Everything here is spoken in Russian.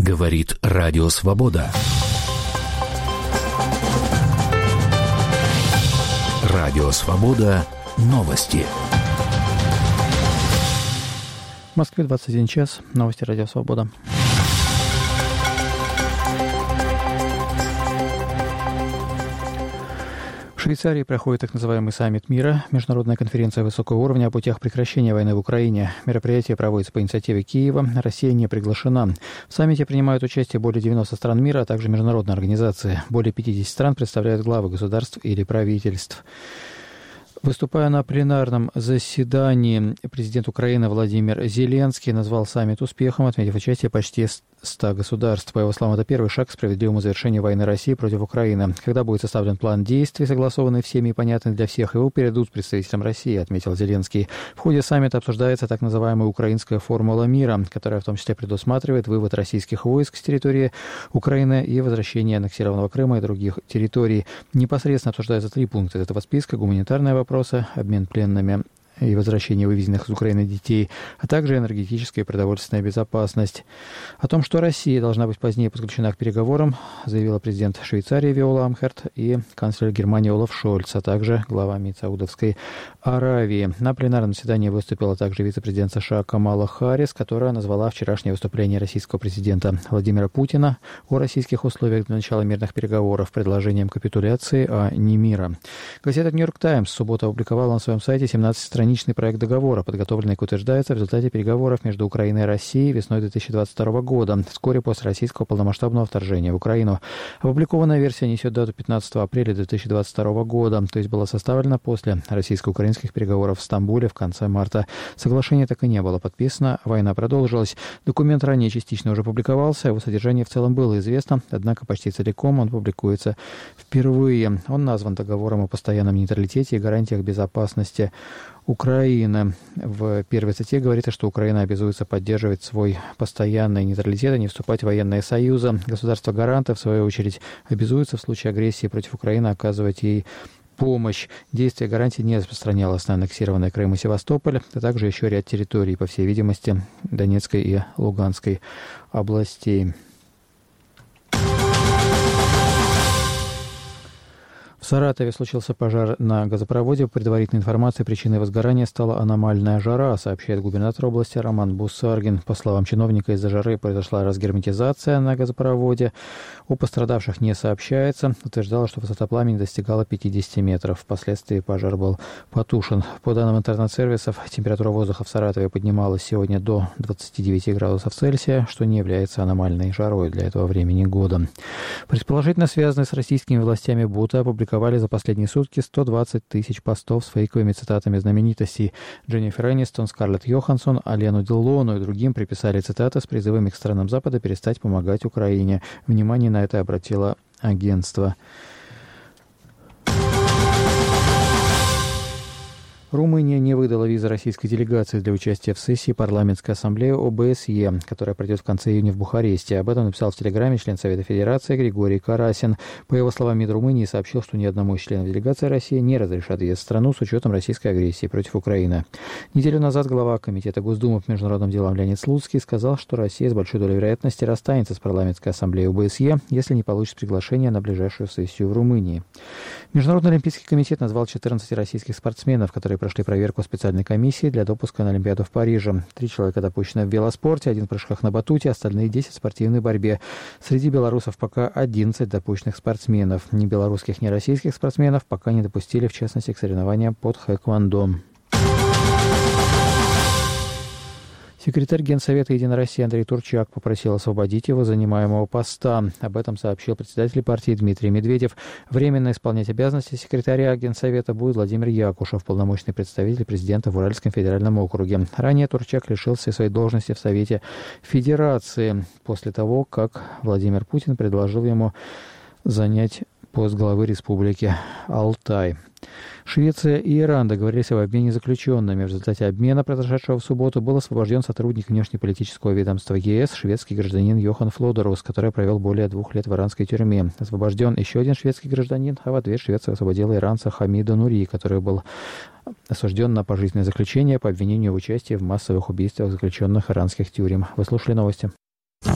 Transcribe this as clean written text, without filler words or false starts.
Говорит Радио Свобода. Радио Свобода. Новости. В Москве 21 час. Новости Радио Свобода. В Швейцарии проходит так называемый саммит мира, международная конференция высокого уровня о путях прекращения войны в Украине. Мероприятие проводится по инициативе Киева. Россия не приглашена. В саммите принимают участие более 90 стран мира, а также международные организации. Более 50 стран представляют главы государств или правительств. Выступая на пленарном заседании, президент Украины Владимир Зеленский назвал саммит успехом, отметив участие почти 100 государств. По его словам, это первый шаг к справедливому завершению войны России против Украины. Когда будет составлен план действий, согласованный всеми и понятный для всех, его передадут представителям России, отметил Зеленский. В ходе саммита обсуждается так называемая украинская формула мира, которая в том числе предусматривает вывод российских войск с территории Украины и возвращение аннексированного Крыма и других территорий. Непосредственно обсуждаются 3 пункта этого списка: гуманитарные вопросы, обмен пленными и возвращение вывезенных из Украины детей, а также энергетическая и продовольственная безопасность. О том, что Россия должна быть позднее подключена к переговорам, заявила президент Швейцарии Виола Амхерт и канцлер Германии Олаф Шольц, а также глава МИД Саудовской Аравии. На пленарном заседании выступила также вице-президент США Камала Харрис, которая назвала вчерашнее выступление российского президента Владимира Путина о российских условиях для начала мирных переговоров предложением капитуляции, а не мира. Газета «Нью-Йорк Таймс» в субботу опубликовала на своем сайте 17-страничный проект договора, подготовленный, как утверждается, в результате переговоров между Украиной и Россией весной 2022 года, вскоре после российского полномасштабного вторжения в Украину. Опубликованная версия несет дату 15 апреля 2022 года, то есть была составлена после российско-украинских переговоров в Стамбуле в конце марта. Соглашение так и не было подписано, война продолжилась. Документ ранее частично уже публиковался, его содержание в целом было известно, однако почти целиком он публикуется впервые. Он назван договором о постоянном нейтралитете и гарантиях безопасности Украины. В первой статье говорится, что Украина обязуется поддерживать свой постоянный нейтралитет и не вступать в военные союзы. Государства-гаранты, в свою очередь, обязуются в случае агрессии против Украины оказывать ей помощь. Действие гарантий не распространялось на аннексированные Крым и Севастополь, а также еще ряд территорий, по всей видимости, Донецкой и Луганской областей. В Саратове случился пожар на газопроводе. По предварительной информации, причиной возгорания стала аномальная жара, сообщает губернатор области Роман Бусаргин. По словам чиновника, из-за жары произошла разгерметизация на газопроводе. О пострадавших не сообщается. Утверждала, что высота пламени достигала 50 метров. Впоследствии пожар был потушен. По данным интернет-сервисов, температура воздуха в Саратове поднималась сегодня до 29 градусов Цельсия, что не является аномальной жарой для этого времени года. Предположительно связанные с российскими властями боты опубликовали за последние сутки 120 тысяч постов с фейковыми цитатами знаменитостей. Дженнифер Энистон, Скарлетт Йоханссон, Алену Делону и другим приписали цитаты с призывами к странам Запада перестать помогать Украине. Внимание на это обратило агентство. Румыния не выдала визы российской делегации для участия в сессии парламентской ассамблеи ОБСЕ, которая пройдет в конце июня в Бухаресте. Об этом написал в Телеграме член Совета Федерации Григорий Карасин. По его словам, МИД Румынии сообщил, что ни одному из членов делегации России не разрешат въезд в страну с учетом российской агрессии против Украины. Неделю назад глава Комитета Госдумы по международным делам Леонид Слуцкий сказал, что Россия с большой долей вероятности расстанется с парламентской ассамблеей ОБСЕ, если не получит приглашение на ближайшую сессию в Румынии. Международный олимпийский комитет назвал 14 российских спортсменов, которые прошли проверку специальной комиссии для допуска на Олимпиаду в Париже. 3 человека допущены в велоспорте, 1 в прыжках на батуте, остальные 10 в спортивной борьбе. Среди белорусов пока 11 допущенных спортсменов. Ни белорусских, ни российских спортсменов пока не допустили, в частности, к соревнованиям под хэквондо. Секретарь Генсовета «Единой России» Андрей Турчак попросил освободить его занимаемого поста. Об этом сообщил председатель партии Дмитрий Медведев. Временно исполнять обязанности секретаря Генсовета будет Владимир Якушев, полномочный представитель президента в Уральском федеральном округе. Ранее Турчак лишился своей должности в Совете Федерации после того, как Владимир Путин предложил ему занять пост главы Республики Алтай. Швеция и Иран договорились об обмене заключенными. В результате обмена, произошедшего в субботу, был освобожден сотрудник внешнеполитического ведомства ЕС, шведский гражданин Йохан Флодерус, который провел более 2 лет в иранской тюрьме. Освобожден еще один шведский гражданин, а в ответ Швеция освободила иранца Хамида Нури, который был осужден на пожизненное заключение по обвинению в участии в массовых убийствах заключенных иранских тюрем. Вы слушали новости.